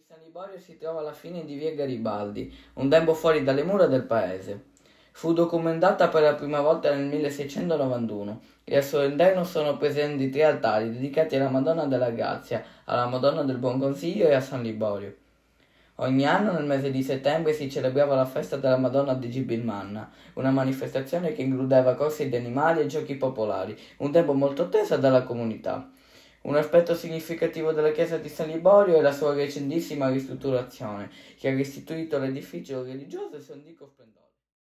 San Liborio si trova alla fine di via Garibaldi, un tempo fuori dalle mura del paese. Fu documentata per la prima volta nel 1691 e al suo interno sono presenti 3 altari dedicati alla Madonna della Grazia, alla Madonna del Buon Consiglio e a San Liborio. Ogni anno nel mese di settembre si celebrava la festa della Madonna di Gibilmanna, una manifestazione che includeva corse di animali e giochi popolari, un tempo molto attesa dalla comunità. Un aspetto significativo della chiesa di San Liborio è la sua recentissima ristrutturazione, che ha restituito all'edificio religioso il suo antico splendore.